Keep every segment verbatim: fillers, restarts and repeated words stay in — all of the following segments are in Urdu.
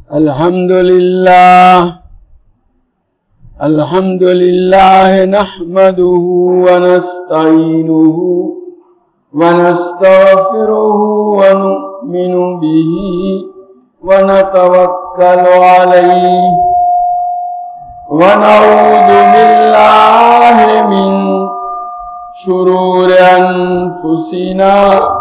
الحمد لله الحمد لله نحمده ونستعينه ونستغفره ونؤمن به ونتوكل عليه ونعوذ بالله من شرور أنفسنا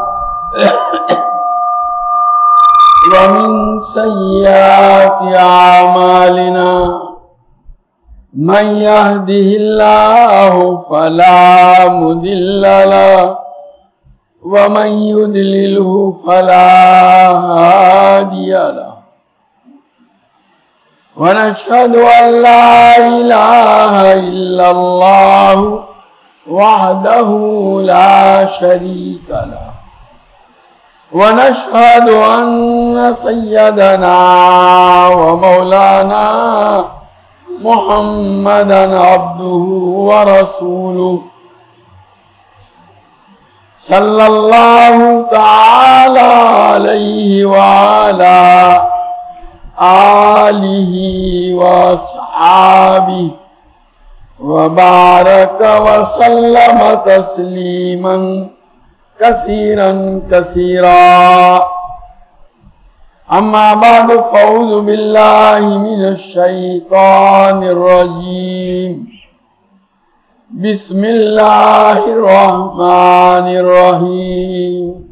ومن سيئات أعمالنا من يهده الله فلا مضل له ومن يضلله فلا هادي له ونشهد أن لا إله إلا الله وحده لا شريك له ونشهد أن سيدنا ومولانا محمدا عبده ورسوله صلى الله تعالى عليه وعلى آله وأصحابه وبارك وسلم تسليما كثيرا كثيرا أما بعد فأعوذ بالله من الشيطان الرجيم بسم الله الرحمن الرحيم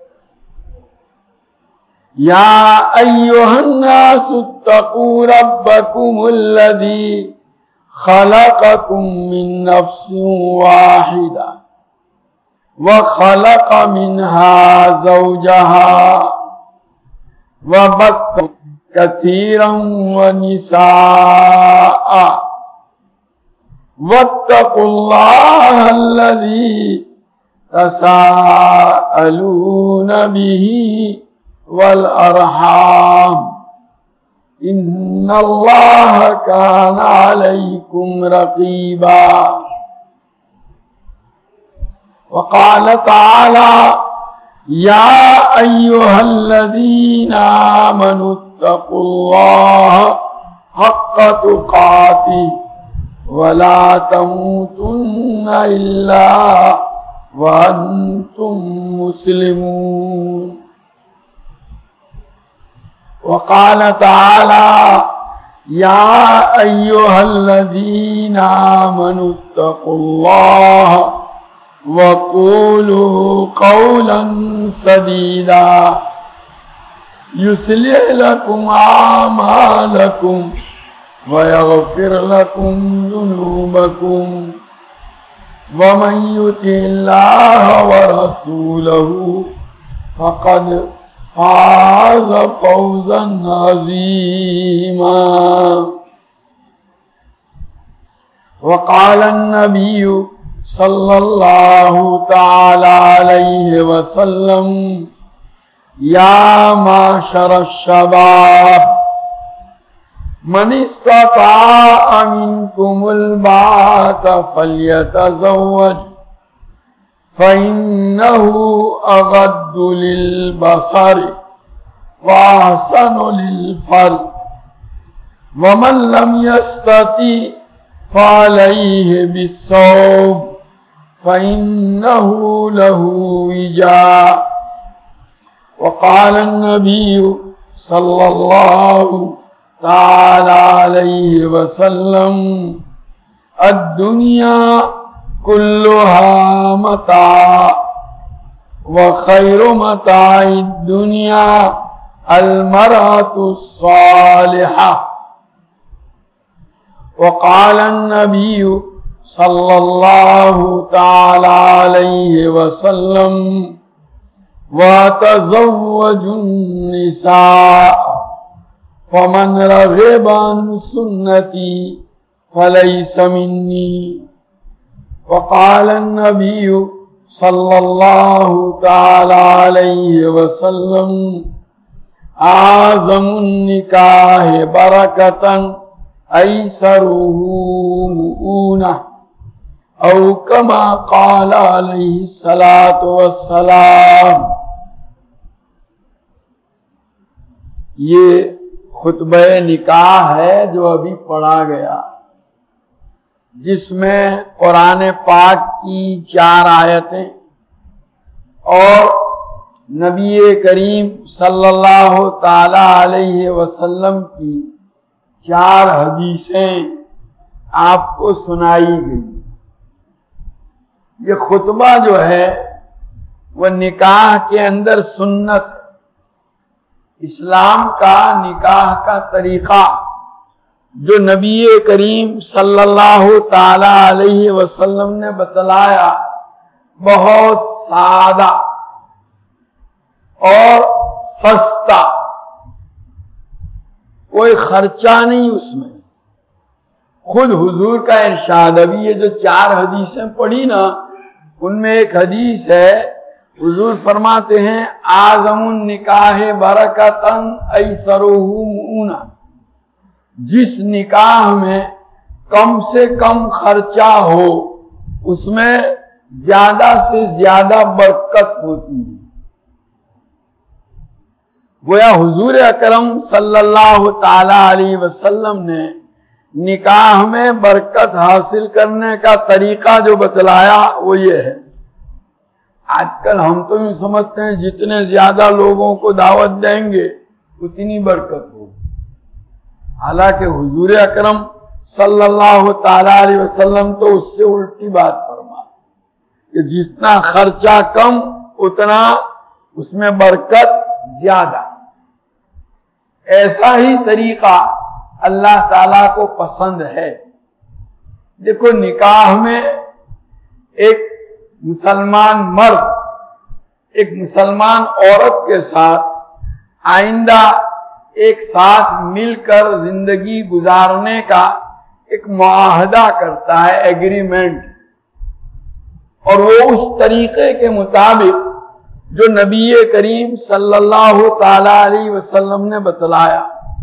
يا أيها الناس اتقوا ربكم الذي خلقكم من نفس واحدة وخلق منها زوجها وبث كثيرا ونساء واتقوا الله الذي تساءلون به والأرحام إن الله كان عليكم رقيبا وقال تعالى يا أيها الذين آمنوا اتقوا الله حق تقاته ولا تموتن إلا وأنتم مسلمون وقال تعالى يا أيها الذين آمنوا اتقوا الله وقولوا قولا سديدا يصلح لكم أعمالكم ويغفر لكم ذنوبكم ومن يطع الله ورسوله فقد فاز فوزا عظيما وقال النبي صلى الله تعالى عليه وسلم يا معشر الشباب من استطاع منكم الباءة فليتزوج فإنه أغض للبصر وأحسن للفرج ومن لم يستطع فعليه بالصوم فإنه له وجاء وقال النبي صلى الله تعالى عليه وسلم الدنيا كلها متاع وخير متاع الدنيا المرأة الصالحة وقال النبي صلى الله تعالى عليه وسلم وتزوجوا النساء فمن رغب عن سنتي فليس مني وقال النبي صلى الله تعالى عليه وسلم أعظم النكاح بركة أيسره مؤونة او کما قال علیہ الصلاۃ والسلام. یہ خطبہ نکاح ہے جو ابھی پڑھا گیا، جس میں قرآن پاک کی چار آیتیں اور نبی کریم صلی اللہ تعالی علیہ وسلم کی چار حدیثیں آپ کو سنائی گئی۔ یہ خطبہ جو ہے وہ نکاح کے اندر سنت ہے، اسلام کا نکاح کا طریقہ جو نبی کریم صلی اللہ تعالی علیہ وسلم نے بتلایا، بہت سادہ اور سستا، کوئی خرچہ نہیں اس میں۔ خود حضور کا ارشاد، ابھی یہ جو چار حدیثیں پڑھی نا، ان میں ایک حدیث ہے، حضور فرماتے ہیں اعظم النکاح برکتاً ایسرہ مؤونہ، جس نکاح میں کم سے کم خرچہ ہو اس میں زیادہ سے زیادہ برکت ہوتی ہے۔ گویا حضور اکرم صلی اللہ تعالی علیہ وسلم نے نکاح میں برکت حاصل کرنے کا طریقہ جو بتلایا وہ یہ ہے۔ آج کل ہم تو یوں سمجھتے ہیں جتنے زیادہ لوگوں کو دعوت دیں گے اتنی برکت ہوگی، حالانکہ حضور اکرم صلی اللہ تعالی علیہ وسلم تو اس سے الٹی بات فرما کہ جتنا خرچہ کم اتنا اس میں برکت زیادہ۔ ایسا ہی طریقہ اللہ تعالیٰ کو پسند ہے۔ دیکھو نکاح میں ایک مسلمان مرد ایک مسلمان عورت کے ساتھ آئندہ ایک ساتھ مل کر زندگی گزارنے کا ایک معاہدہ کرتا ہے، ایگریمنٹ، اور وہ اس طریقے کے مطابق جو نبی کریم صلی اللہ تعالی علیہ وسلم نے بتلایا۔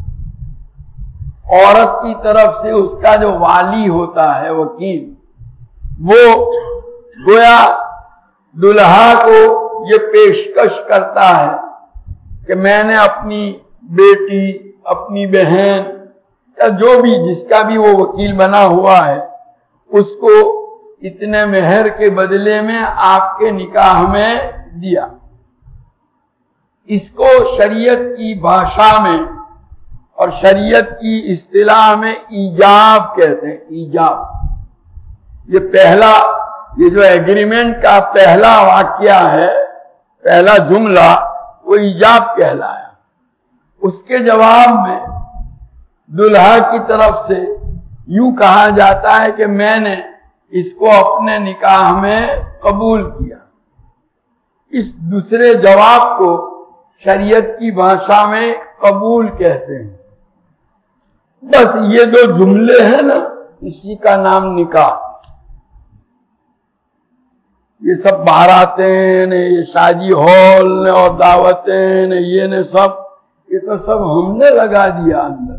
عورت کی طرف سے اس کا جو والی ہوتا ہے، وکیل، وہ گویا دلہا کو یہ پیشکش کرتا ہے کہ میں نے اپنی بیٹی، اپنی بہن یا جو بھی جس کا بھی وہ وکیل بنا ہوا ہے، اس کو اتنے مہر کے بدلے میں آپ کے نکاح میں دیا۔ اس کو شریعت کی بھاشا میں اور شریعت کی اصطلاح میں ایجاب کہتے ہیں، ایجاب۔ یہ پہلا یہ جو ایگریمنٹ کا پہلا واقعہ ہے، پہلا جملہ، وہ ایجاب کہلایا۔ اس کے جواب میں دلہا کی طرف سے یوں کہا جاتا ہے کہ میں نے اس کو اپنے نکاح میں قبول کیا۔ اس دوسرے جواب کو شریعت کی بھاشا میں قبول کہتے ہیں۔ بس یہ دو جملے ہیں نا، اسی کا نام نکاح۔ یہ سب باراتیں نے، یہ شادی ہال نے اور دعوتیں نے، یہ نے سب، یہ تو سب ہم نے لگا دیا اندر۔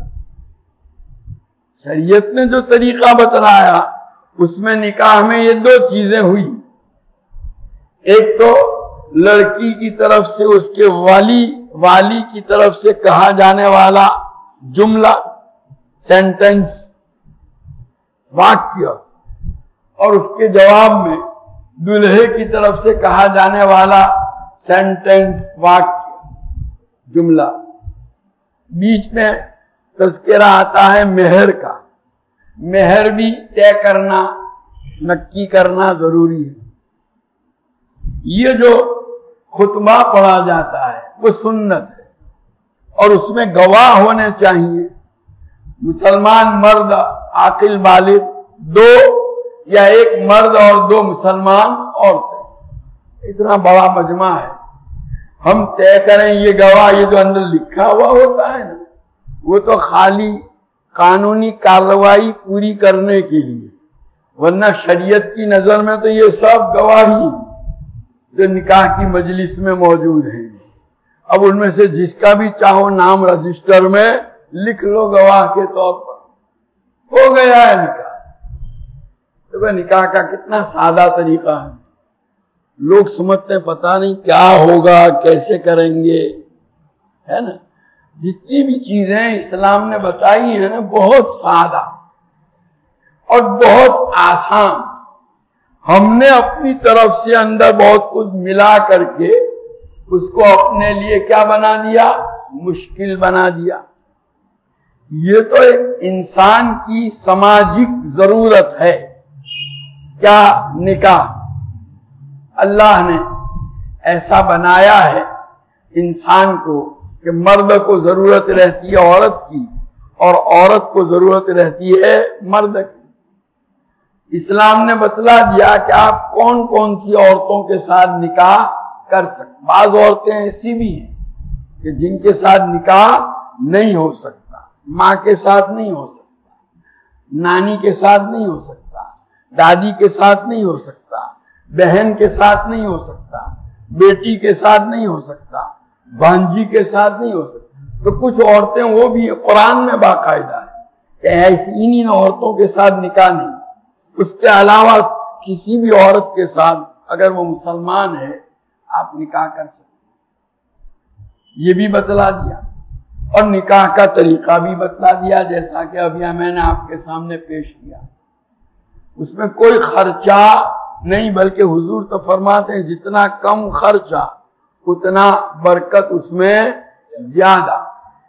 شریعت نے جو طریقہ بتلایا اس میں نکاح میں یہ دو چیزیں ہوئی۔ ایک تو لڑکی کی طرف سے اس کے والی والی کی طرف سے کہا جانے والا جملہ، سینٹنس، واقعہ، اور اس کے جواب میں دلہے کی طرف سے کہا جانے والا سینٹنس، واقعہ، جملہ۔ بیچ میں تذکرہ آتا ہے مہر کا۔ مہر بھی طے کرنا، نکی کرنا ضروری ہے۔ یہ جو خطبہ پڑھا جاتا ہے وہ سنت ہے، اور اس میں گواہ ہونے چاہیے، مسلمان مرد عاقل بالغ دو، یا ایک مرد اور دو مسلمان عورتیں۔ اتنا بڑا مجمع ہے، ہم طے کریں یہ گواہ، یہ جو اندر لکھا ہوا ہوتا ہے نا، وہ تو خالی قانونی کارروائی پوری کرنے کے لیے، ورنہ شریعت کی نظر میں تو یہ سب گواہی جو نکاح کی مجلس میں موجود ہیں۔ اب ان میں سے جس کا بھی چاہو نام رجسٹر میں لکھ لو گواہ کے طور پر، ہو گیا ہے نکاح۔ تو نکاح کا کتنا سادہ طریقہ ہے۔ لوگ سمجھتے ہیں پتہ نہیں کیا ہوگا، کیسے کریں گے، ہے نا۔ جتنی بھی چیزیں اسلام نے بتائی ہیں نا بہت سادہ اور بہت آسان، ہم نے اپنی طرف سے اندر بہت کچھ ملا کر کے اس کو اپنے لیے کیا بنا دیا؟ مشکل بنا دیا۔ یہ تو ایک انسان کی سماجک ضرورت ہے۔ کیا؟ نکاح اللہ نے ایسا بنایا ہے انسان کو کہ مرد کو ضرورت رہتی ہے عورت کی اور عورت کو ضرورت رہتی ہے مرد کی۔ اسلام نے بتلا دیا کہ آپ کون کون سی عورتوں کے ساتھ نکاح کر سکتے۔ بعض عورتیں ایسی بھی ہیں کہ جن کے ساتھ نکاح نہیں ہو سکتا، ماں کے ساتھ نہیں ہو سکتا، نانی کے ساتھ نہیں ہو سکتا، دادی کے ساتھ نہیں ہو سکتا، بہن کے ساتھ نہیں ہو سکتا، بیٹی کے ساتھ نہیں ہو سکتا، بھانجی کے ساتھ نہیں ہو سکتا۔ تو کچھ عورتیں وہ بھی قرآن میں باقاعدہ ہے کہ ایسی انہی عورتوں کے ساتھ نکاح نہیں، اس کے علاوہ کسی بھی عورت کے ساتھ اگر وہ مسلمان ہے آپ نکاح کر سکتے۔ یہ بھی بتلا دیا اور نکاح کا طریقہ بھی بتلا دیا، جیسا کہ ابھی میں نے آپ کے سامنے پیش کیا۔ اس میں کوئی خرچہ نہیں، بلکہ حضور تو فرماتے ہیں جتنا کم خرچہ اتنا برکت اس میں زیادہ۔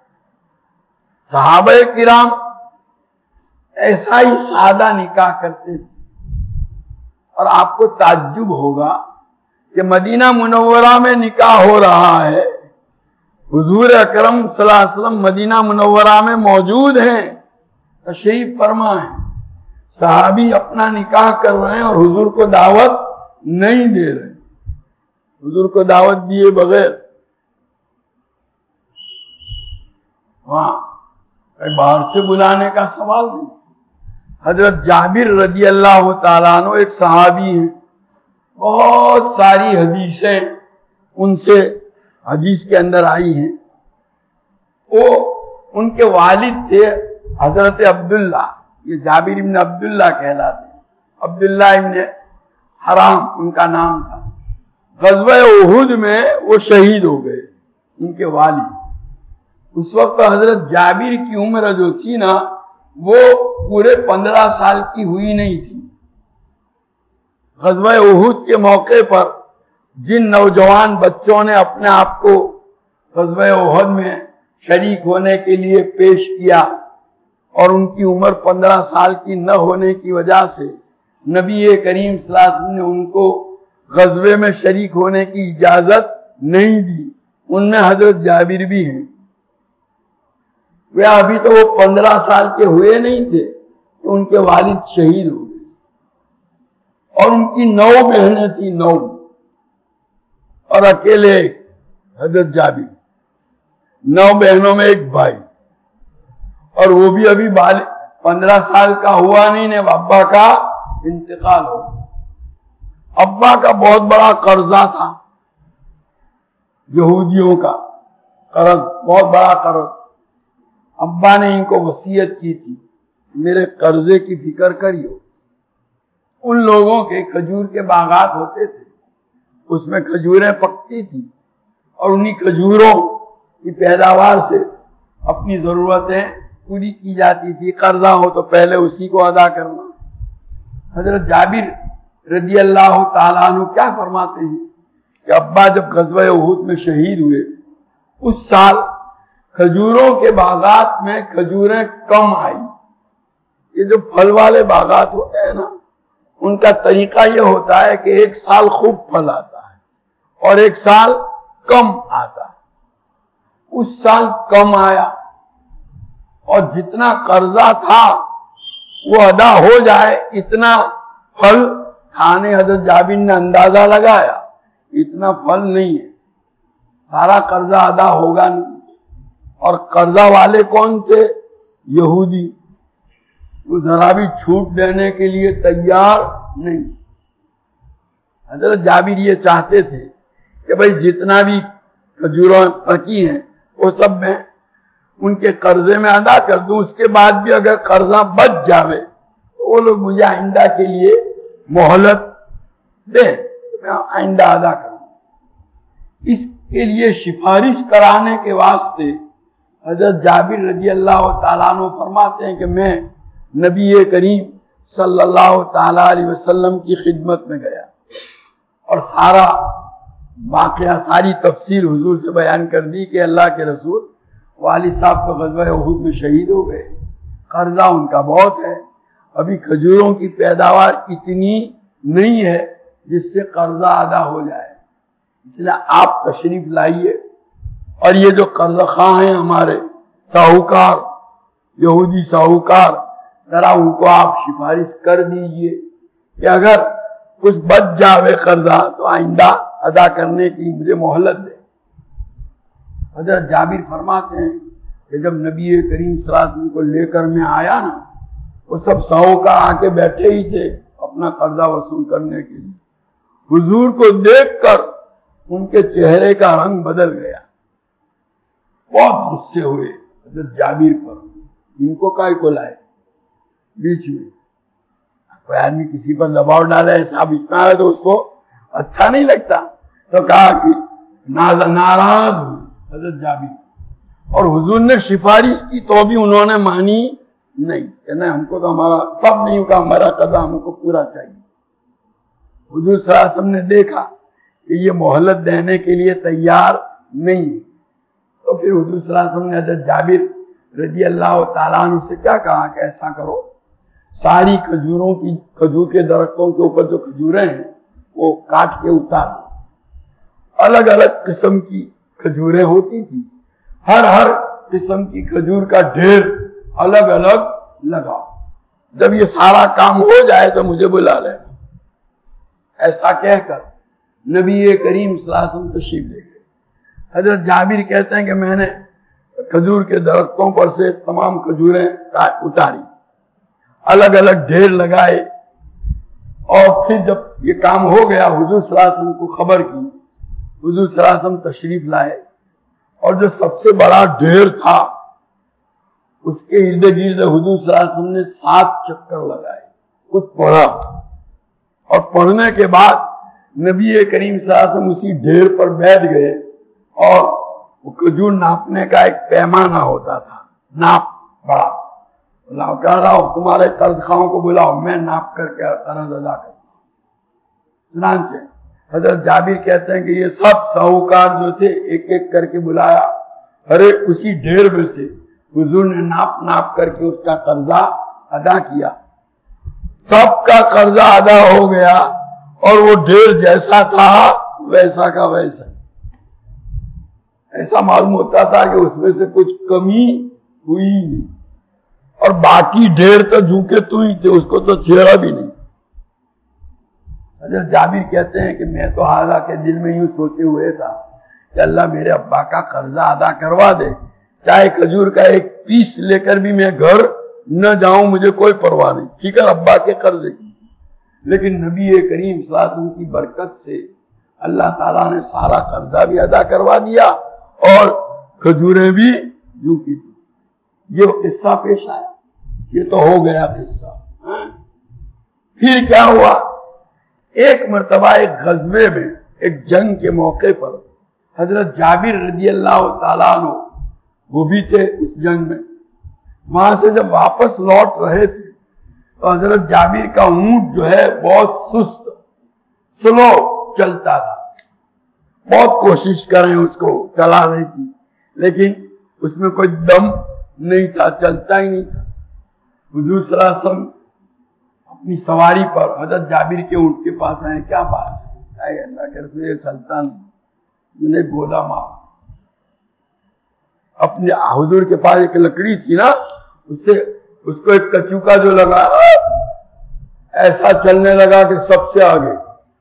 صحابہ کرام ایسا ہی سادہ نکاح کرتے تھے، اور آپ کو تعجب ہوگا کہ مدینہ منورہ میں نکاح ہو رہا ہے، حضور اکرم صلی اللہ علیہ وسلم مدینہ منورہ میں موجود ہیں، تشریف فرما ہیں، صحابی اپنا نکاح کر رہے ہیں اور حضور کو دعوت نہیں دے رہے، حضور کو دعوت دیے بغیر وہاں باہر سے بلانے کا سوال نہیں۔ حضرت جابر رضی اللہ تعالیٰ عنہ ایک صحابی ہیں، بہت ساری حدیثیں ان سے حدیث کے اندر آئی ہیں۔ وہ ان کے والد تھے حضرت عبداللہ، یہ جابر ابن عبداللہ کہلاتے ہیں، عبداللہ ابن حرام ان کا نام تھا۔ غزوہ احد میں وہ شہید ہو گئے ان کے والد۔ اس وقت حضرت جابر کی عمر جو تھی نا وہ پورے پندرہ سال کی ہوئی نہیں تھی۔ غزوہ احد کے موقع پر جن نوجوان بچوں نے اپنے آپ کو غزوہ احد میں شریک ہونے کے لیے پیش کیا اور ان کی عمر پندرہ سال کی نہ ہونے کی وجہ سے نبی کریم صلی اللہ علیہ وسلم نے ان کو غزوے میں شریک ہونے کی اجازت نہیں دی، ان میں حضرت جابر بھی ہیں۔ وہ ابھی تو وہ پندرہ سال کے ہوئے نہیں تھے کہ ان کے والد شہید ہو گئے، اور ان کی نو بہنیں تھیں، نو، اور اکیلے ایک حضرت جابر، نو بہنوں میں ایک بھائی، اور وہ بھی ابھی پندرہ سال کا ہوا نہیں نے ابا کا انتقال ہو گیا۔ ابا کا بہت بڑا قرضہ تھا، یہودیوں کا قرض، بہت بڑا قرض۔ ابا نے ان کو وصیت کی تھی میرے قرضے کی فکر کریو۔ ان لوگوں کے کھجور کے باغات ہوتے تھے، اس میں کھجوریں پکتی تھی اور انہی کھجوروں کی پیداوار سے اپنی ضرورتیں پوری کی جاتی تھی۔ قرضہ ہو تو پہلے اسی کو ادا کرنا۔ حضرت جابر رضی اللہ تعالیٰ عنہ کیا فرماتے ہیں کہ ابا جب غزوہ احد میں شہید ہوئے اس سال کھجوروں کے باغات میں کھجوریں کم آئی۔ یہ جو پھل والے باغات ہوتے ہیں نا ان کا طریقہ یہ ہوتا ہے کہ ایک سال خوب پھل آتا ہے اور ایک سال کم آتا ہے۔ اس سال کم آیا اور جتنا قرضہ تھا وہ ادا ہو جائے اتنا پھل کھانے، حضرت جابر نے اندازہ لگایا اتنا پھل نہیں ہے، سارا قرضہ ادا ہوگا نہیں۔ اور قرضہ والے کون تھے؟ یہودی، وہ ذرا بھی چھوٹ دینے کے لیے تیار نہیں۔ حضرت جابر یہ چاہتے تھے کہ بھئی جتنا بھی کھجوریں پکی ہیں وہ سب میں ان کے قرضے میں ادا کر دوں، اس کے بعد بھی اگر قرضہ بچ جاوے تو وہ لوگ مجھے آئندہ کے لیے مہلت دیں، میں آئندہ ادا کروں۔ اس کے لیے سفارش کرانے کے واسطے حضرت جابر رضی اللہ تعالیٰ عنہ فرماتے ہیں کہ میں نبی کریم صلی اللہ تعالیٰ علیہ وسلم کی خدمت میں گیا اور سارا واقعہ ساری تفصیل حضور سے بیان کر دی کہ اللہ کے رسول والد صاحب تو غزوہ احد میں شہید ہو گئے، قرضہ ان کا بہت ہے، ابھی کھجوروں کی پیداوار اتنی نہیں ہے جس سے قرضہ ادا ہو جائے، اس لیے آپ تشریف لائیے اور یہ جو قرضہ خواہ ہیں ہمارے ساہوکار، یہودی ساہوکار، ذرا ان کو آپ سفارش کر دیجئے کہ اگر کچھ بچ جاوے قرضہ تو آئندہ ادا کرنے کی مجھے مہلت دے۔ حضرت جابر فرماتے ہیں کہ جب نبی کریم صلی اللہ علیہ وسلم کو لے کر میں آیا نا، وہ سب ساہوکار آ کے بیٹھے ہی تھے اپنا قرضہ وصول کرنے کے لیے۔ حضور کو دیکھ کر ان کے چہرے کا رنگ بدل گیا، بہت غصے ہوئے حضرت جابر پر، ان کو کائے کو لائے بیچ میں؟ کوئی آدمی کسی پر دباؤ ڈالے ایسا بیچ میں آئے تو اس کو اچھا نہیں لگتا، تو کہا کہ ناراض ہوئی حضرت جابر، اور حضور نے سفارش کی تو بھی انہوں نے مانی نہیں کہ نہیں، ہم کو تو ہمارا سب نہیں کا ہمارا قرضہ ہم کو پورا چاہیے۔ حضور صلی اللہ علیہ وسلم نے دیکھا کہ یہ مہلت دینے کے لیے تیار نہیں ہے، تو پھر حضور صلی اللہ علیہ وسلم نے حضرت جابر رضی اللہ تعالیٰ عنہ سے کیا کہا کہ ایسا کرو، ساری کھجوروں کی کھجور کے درختوں کے اوپر جو کھجوریں ہیں وہ کاٹ کے اتار، الگ الگ قسم کی کھجوریں ہوتی تھی، ہر ہر قسم کی کھجور کا ڈھیر الگ الگ لگا، جب یہ سارا کام ہو جائے تو مجھے بلا لینا۔ ایسا کہہ کر نبی کریم صلی اللہ علیہ وسلم تشریف لے گئے۔ حضرت جابر کہتے ہیں کہ میں نے کھجور کے درختوں پر سے تمام کھجوریں اتاری، الگ الگ ڈھیر لگائے، اور پھر جب یہ کام ہو گیا حضور صلی اللہ علیہ وسلم کو خبر کی، حضور صلی اللہ علیہ وسلم تشریف لائے، اور جو سب سے بڑا ڈھیر تھا اس کے ارد گرد حضور صلی اللہ علیہ وسلم نے سات چکر لگائے، کچھ پڑھا، اور پڑھنے کے بعد نبی کریم صلی اللہ علیہ وسلم اسی ڈھیر پر بیٹھ گئے، اور وہ کھجور ناپنے کا ایک پیمانہ ہوتا تھا، ناپ بڑا، اللہ کہہ رہا ہو تمہارے قرض خواہوں کو بلاؤ میں ناپ کر کے قرض ادا کرتا ہوں۔ چنانچہ حضرت جابر کہتے ہیں کہ یہ سب ساہوکار جو تھے ایک ایک کر کے بلایا، ارے اسی ڈھیر میں سے حضور نے ناپ ناپ کر کے اس کا قرضہ ادا کیا، سب کا قرضہ ادا ہو گیا، اور وہ ڈھیر جیسا تھا ویسا کا ویسا، ایسا معلوم ہوتا تھا کہ اس میں سے کچھ کمی ہوئی نہیں، اور باقی ڈھیر تو جو کہ تو ہی تھے، اس کو تو چھیڑا بھی نہیں۔ حضرت جابر کہتے ہیں کہ میں تو حالانکہ دل میں یوں سوچے ہوئے تھا کہ اللہ میرے ابا کا قرضہ ادا کروا دے، چاہے کھجور کا ایک پیس لے کر بھی میں گھر نہ جاؤں، مجھے کوئی پرواہ نہیں، فکر ابا کے قرض کی۔ لیکن نبی کریم صلی اللہ علیہ وسلم کی برکت سے اللہ تعالیٰ نے سارا قرضہ بھی ادا کروا دیا اور کھجوریں بھی جو کی تھی۔ یہ قصہ پیش آیا، یہ تو ہو گیا قصہ۔ پھر کیا ہوا؟ ایک مرتبہ ایک غزوے میں، ایک جنگ کے موقع پر حضرت جابر رضی اللہ تعالیٰ عنہ وہ بھی تھے اس جنگ میں۔ وہاں سے جب واپس لوٹ رہے تھے تو حضرت جابر کا اونٹ جو ہے بہت سست، سلو چلتا تھا، بہت کوشش کریں اس کو چلانے کی، لیکن اس میں کوئی دم نہیں تھا، چلتا ہی نہیں تھا۔ حضور صلی اللہ علیہ وسلم اپنی سواری پر حضرت جابر کے اونٹ کے پاس آئے، کیا بات ہے؟ اے اللہ کے رسول، یہ چلتا نہیں، انہیں گولا مار۔ اپنے حضور کے پاس ایک لکڑی تھی نا، اس سے اس کو ایک کچوکا جو لگا، ایسا چلنے لگا کہ سب سے آگے،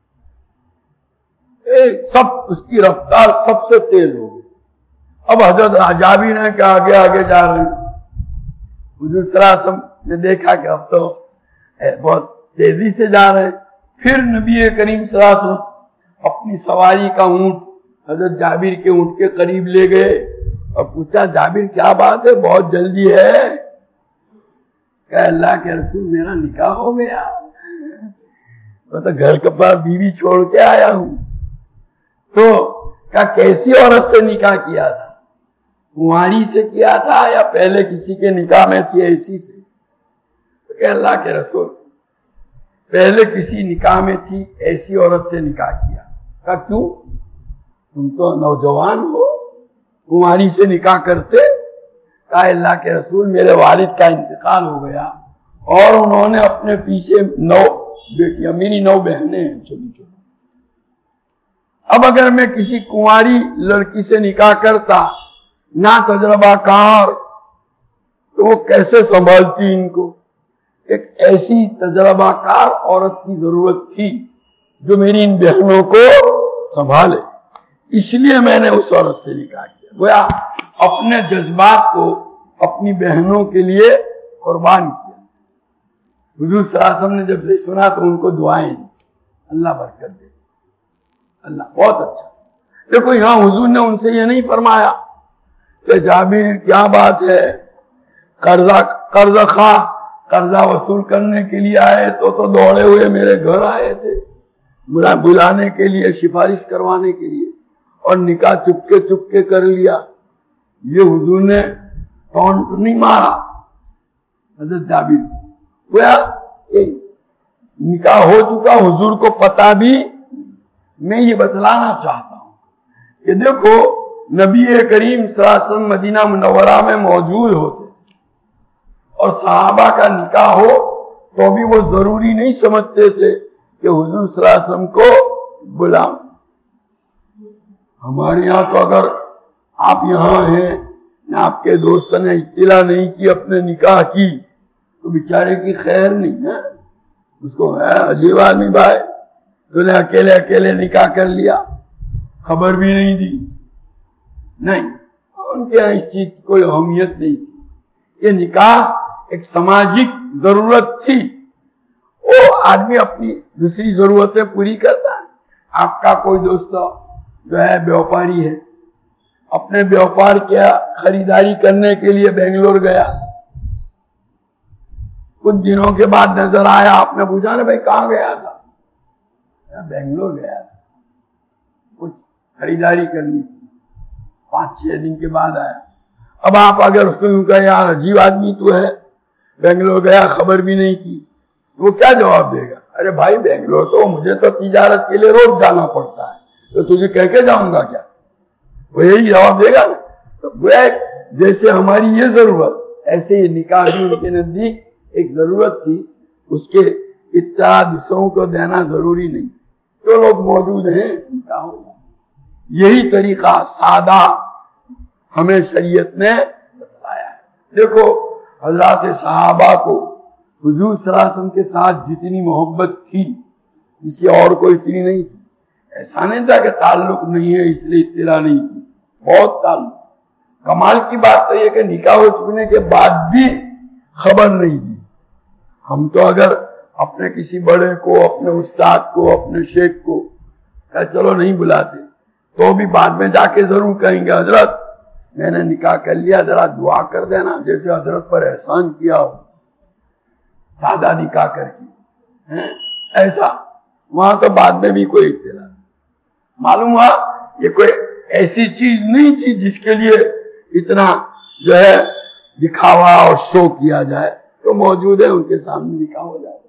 سب اس کی رفتار سب سے تیز ہو گئی۔ اب حضرت جابر ہیں کہ آگے آگے جا رہے ہیں، حضور صلی اللہ علیہ وسلم نے دیکھا کہ اب تو بہت تیزی سے جا رہے ہیں۔ پھر نبی کریم صلی اللہ علیہ وسلم اپنی سواری کا اونٹ حضرت جابر کے اونٹ کے قریب لے گئے اور پوچھا، جابر کیا بات ہے، بہت جلدی ہے؟ کہ اللہ کے رسول میرا نکاح ہو گیا، میں تو گھر کا پر بیوی چھوڑ کے آیا ہوں۔ تو کیا کیسی عورت سے نکاح کیا تھا؟ کنواری سے کیا تھا یا پہلے کسی کے نکاح میں تھی ایسی سے؟ تو کہ اللہ کے رسول پہلے کسی نکاح میں تھی ایسی عورت سے نکاح کیا. کہا کیوں؟ تم تو نوجوان ہو, کنواری سے نکاح کرتے؟ کہا اللہ کے رسول میرے والد کا انتقال ہو گیا اور انہوں نے اپنے پیچھے نو بیٹیاں, میری نو بہنیں ہیں چھوٹی چھوٹی. اب اگر میں کسی کنواری لڑکی سے نکاح کرتا نہ تجربہ کار, تو وہ کیسے سنبھالتی ان کو؟ ایک ایسی تجربہ کار عورت کی ضرورت تھی جو میری ان بہنوں کو سنبھالے, اس لیے میں نے اس عورت سے نکاح کیا. گویا اپنے جذبات کو اپنی بہنوں کے لیے قربان کیا. حضور صلی اللہ علیہ وسلم نے جب سے سنا تو ان کو دعائیں دی, اللہ برکت دے, اللہ بہت اچھا. دیکھو یہاں حضور نے ان سے یہ نہیں فرمایا کہ جابر کیا بات ہے, قرضہ قرضہ خواہ قرضہ وصول کرنے کے لیے آئے تو تو دوڑے ہوئے میرے گھر آئے تھے بلانے کے لیے, سفارش کروانے کے لیے, اور نکاح چپکے چپکے کر لیا. یہ حضور نے ٹونٹ نہیں مارا حضرت جابر. گویا نکاح ہو چکا, حضور کو پتا بھی. میں یہ بتلانا چاہتا ہوں کہ دیکھو نبی کریم صلی اللہ علیہ وسلم مدینہ منورہ میں موجود ہوتے اور صحابہ کا نکاح ہو تو بھی وہ ضروری نہیں سمجھتے تھے کہ حضور صلی اللہ علیہ وسلم کو بلائیں. ہمارے یہاں تو اگر آپ یہاں ہیں, آپ کے دوست نے اطلاع نہیں کی اپنے نکاح کی, تو بیچارے کی خیر نہیں ہے. اس کو ہے عجیب آدمی بھائی, تو نے اکیلے اکیلے نکاح کر لیا, خبر بھی نہیں دی. نہیں, ان کے یہاں اس چیز کی کوئی اہمیت نہیں تھی. یہ نکاح ایک سماجک ضرورت تھی, وہ آدمی اپنی دوسری ضرورتیں پوری کرتا ہے. آپ کا کوئی دوست جو ہے بیوپاری ہے, اپنے بیوپار کیا خریداری کرنے کے لیے بنگلور گیا, کچھ دنوں کے بعد نظر آیا, آپ نے پوچھا نا بھائی کہاں گیا تھا؟ بنگلور گیا تھا, کچھ خریداری کرنی تھی. پانچ چھ دن کے بعد آیا. اب آپ اگر اس کو یوں کہیں یار عجیب آدمی تو ہے, بنگلور گیا خبر بھی نہیں کی, وہ کیا جواب دے گا؟ ارے بھائی بنگلور تو مجھے تو تجارت کے لیے روز جانا پڑتا ہے, تو تجھے کہہ کے جاؤں گا کیا؟ وہ یہی جواب دے گا نا. تو جیسے ہماری یہ ضرورت, ایسے یہ نکاح بھی ان کے نزدیک ایک ضرورت تھی. اس کے اطلاع دوسروں کو دینا ضروری نہیں, جو لوگ موجود ہیں نکاح ہو. یہی طریقہ سادہ ہمیں شریعت نے بتلایا ہے. دیکھو حضرات صحابہ کو حضور صلی اللہ علیہ وسلم کے ساتھ جتنی محبت تھی کسی اور کو اتنی نہیں تھی. ایسا نہیں تھا کہ تعلق نہیں ہے اس لیے اطلاع نہیں کی, بہت تعلق. کمال کی بات تو یہ کہ نکاح ہو چکنے کے بعد بھی خبر نہیں دی. ہم تو اگر اپنے کسی بڑے کو, اپنے استاد کو, اپنے شیخ کو کہ چلو نہیں بلاتے, تو بھی بعد میں جا کے ضرور کہیں گے حضرت میں نے نکاح کر لیا, ذرا دعا کر دینا, جیسے حضرت پر احسان کیا ہو سادہ نکاح کر کے. ایسا وہاں تو بعد میں بھی کوئی اطلاع نہیں. معلوم ہوا یہ کوئی ایسی چیز نہیں تھی جس کے لیے اتنا جو ہے دکھاوا اور شو کیا جائے. تو موجود ہے ان کے سامنے نکاح ہو جائے.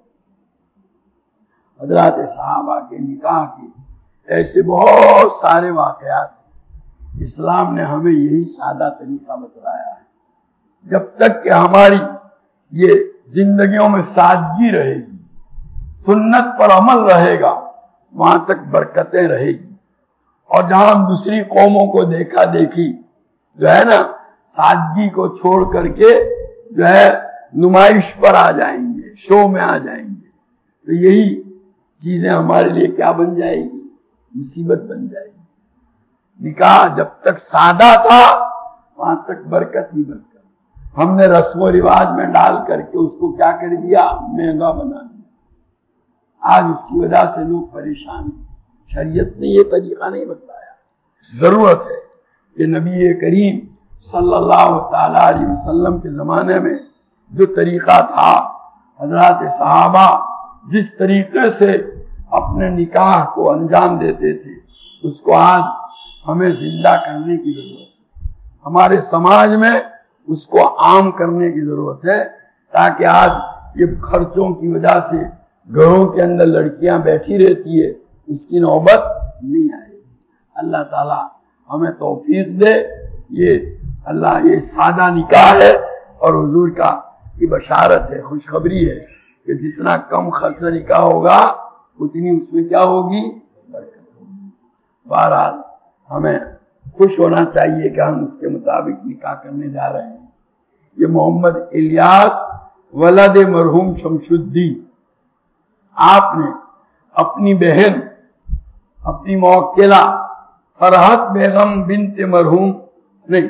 حضرات صحابہ کے نکاح کے ایسے بہت سارے واقعات ہیں. اسلام نے ہمیں یہی سادہ طریقہ بتلایا ہے. جب تک کہ ہماری یہ زندگیوں میں سادگی رہے گی, سنت پر عمل رہے گا, وہاں تک برکتیں رہے گی. اور جہاں ہم دوسری قوموں کو دیکھا دیکھی جو ہے نا سادگی کو چھوڑ کر کے جو ہے نمائش پر آ جائیں گے, شو میں آ جائیں گے, تو یہی چیزیں ہمارے لیے کیا بن جائے گی؟ مصیبت بن جائے گی. نکاح جب تک سادہ تھا وہاں تک برکت ہی برکت. ہم نے رسم و رواج میں ڈال کر کے اس کو کیا کر دیا؟ مہنگا بنا دیا. آج اس کی وجہ سے لوگ پریشان ہیں. شریعت نے یہ طریقہ نہیں بتایا. ضرورت ہے کہ نبی کریم صلی اللہ تعالی علیہ وسلم کے زمانے میں جو طریقہ تھا, حضرات صحابہ جس طریقے سے اپنے نکاح کو انجام دیتے تھے, اس کو آج ہمیں زندہ کرنے کی ضرورت ہے. ہمارے سماج میں اس کو عام کرنے کی ضرورت ہے، تاکہ آج یہ خرچوں کی وجہ سے گھروں کے اندر لڑکیاں بیٹھی رہتی ہے، اس کی نوبت نہیں آئے۔ اللہ تعالیٰ ہمیں توفیق دے۔ یہ اللہ یہ سادہ نکاح ہے اور حضور کا کی بشارت ہے، خوشخبری ہے کہ جتنا کم خرچہ نکاح ہوگا اتنی اس میں کیا ہوگی؟ برکت ہوگی۔ بہرحال ہمیں خوش ہونا چاہیے کہ ہم اس کے مطابق نکاح کرنے جا رہے ہیں۔ یہ محمد الیاس ولد مرحوم شمس الدین، آپ نے اپنی بہن اپنی موکلہ فرحت بیگم بنت مرحوم نہیں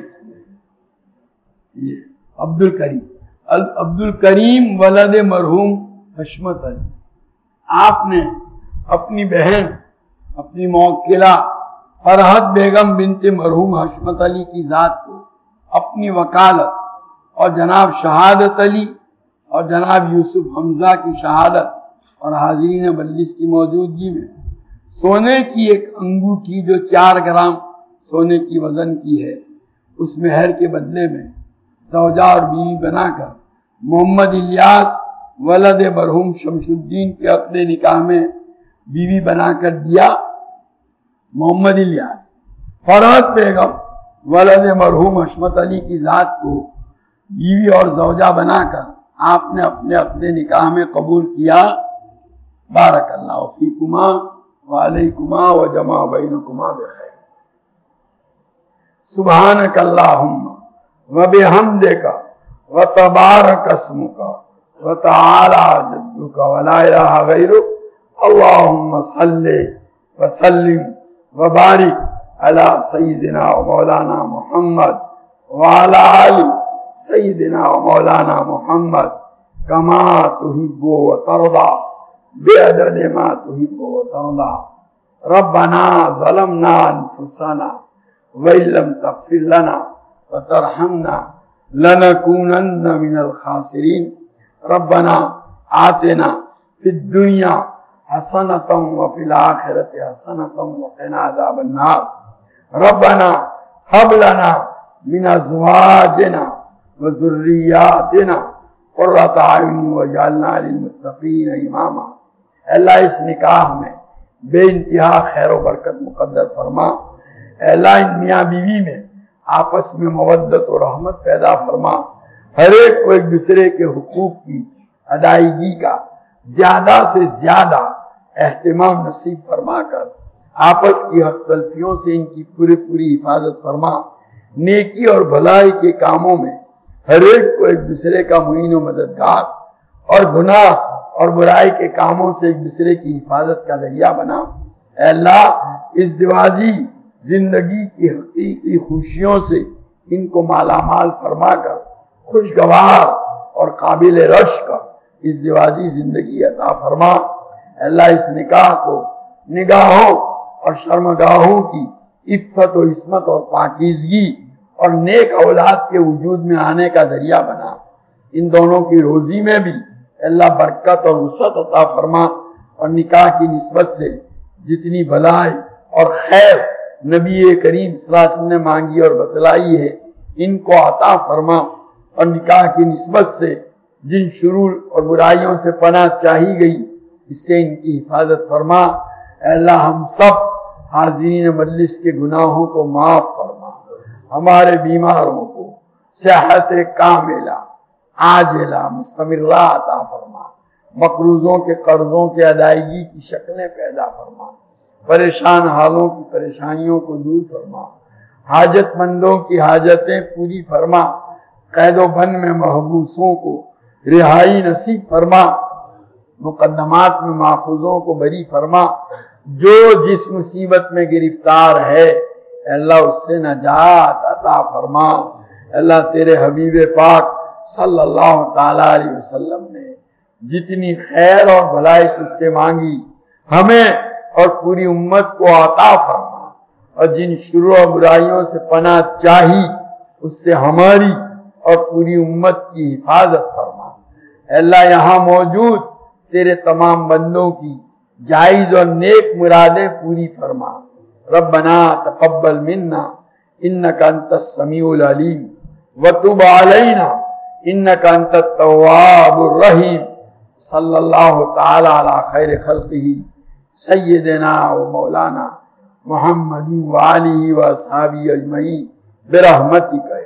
یہ عبد الکریم عبد الکریم ولد مرحوم حشمت علی، آپ نے اپنی بہن اپنی موکلہ فرحت بیگم بنت مرحوم حشمت علی کی ذات کو اپنی وکالت اور جناب شہادت علی اور جناب یوسف حمزہ کی شہادت اور حاضرین مجلس کی موجودگی میں سونے کی ایک انگوٹھی جو چار گرام سونے کی وزن کی ہے، اس مہر کے بدلے میں زوجہ اور بیوی بنا کر محمد الیاس ولد مرحوم شمس الدین کے عقد نکاح میں بیوی بنا کر دیا۔ محمد الیاس فرحت بیگم ولد مرحوم حشمت علی کی ذات کو بیوی اور زوجہ بنا کر آپ نے اپنے عقد نکاح میں قبول کیا۔ بارک اللہ فیکما وعلیکما وجمع بینکما بخیر۔ سبحانک اللہم وبحمدک وتبارک اسمک وتعالی جدک ولا الہ غیرک، اللہم صلی وسلم وبارک علی سیدنا و مولانا محمد وعلی آل سیدنا و مولانا محمد کما تحب و ترضى بعدد ما تحب و ترضى۔ ربنا ظلمنا انفسنا وإن لم تغفر لنا وترحمنا لنكونن من الخاسرين۔ ربنا آتنا في الدنيا حسنة وفي الآخرة حسنة وقنا عذاب النار۔ ربنا هب لنا من أزواجنا وذرياتنا قرة أعين واجعلنا للمتقين إماما۔ اللہ اس نکاح میں بے انتہا خیر و برکت مقدر فرما۔ اللہ ان میاں بیوی میں آپس میں مودت و رحمت پیدا فرما۔ ہر ایک کو ایک دوسرے کے حقوق کی ادائیگی کا زیادہ سے زیادہ اہتمام نصیب فرما کر آپس کی حق تلفیوں سے ان کی پوری پوری حفاظت فرما۔ نیکی اور بھلائی کے کاموں میں ہر ایک کو ایک دوسرے کا معین و مددگار، اور گناہ اور برائی کے کاموں سے ایک دوسرے کی حفاظت کا ذریعہ بنا۔ اے اللہ اس ازدواجی زندگی کی حقیقی خوشیوں سے ان کو مالا مال فرما کر خوشگوار اور قابل رشک ازدواجی زندگی عطا فرما۔ اے اللہ اس نکاح کو نگاہوں اور شرمگاہوں کی عفت و عصمت اور پاکیزگی اور نیک اولاد کے وجود میں آنے کا ذریعہ بنا۔ ان دونوں کی روزی میں بھی اللہ برکت اور وسعت عطا فرما، اور نکاح کی نسبت سے جتنی بھلائی اور خیر نبی کریم صلی اللہ علیہ وسلم نے مانگی اور بتلائی ہے ان کو عطا فرما، اور نکاح کی نسبت سے جن شرور اور برائیوں سے پناہ چاہی گئی اس سے ان کی حفاظت فرما۔ اے اللہ ہم سب حاضرین مجلس کے گناہوں کو معاف فرما، ہمارے بیماروں کو صحت کاملہ عاجلہ مستمرہ عطا فرما، مقروضوں کے قرضوں کے ادائیگی کی شکلیں پیدا فرما، پریشان حالوں کی پریشانیوں کو دور فرما، حاجت مندوں کی حاجتیں پوری فرما، قید و بند میں محبوسوں کو رہائی نصیب فرما، مقدمات میں ماخوذوں کو بری فرما، جو جس مصیبت میں گرفتار ہے اللہ اس سے نجات عطا فرما۔ اللہ تیرے حبیب پاک صلی اللہ تعالی علیہ وسلم نے جتنی خیر اور بھلائی تجھ سے مانگی ہمیں اور پوری امت کو عطا فرما، اور جن شرور و برائیوں سے پناہ چاہی اس سے ہماری اور پوری امت کی حفاظت فرما۔ اے اللہ یہاں موجود تیرے تمام بندوں کی جائز اور نیک مرادیں پوری فرما۔ ربنا تقبل منا انک انت السمیع العلیم وتب علینا انک انت التواب الرحیم صلی اللہ تعالی علی خیر خلقہ سیدنا و مولانا محمد و آلہ و اصحابہ اجمعین برحمتک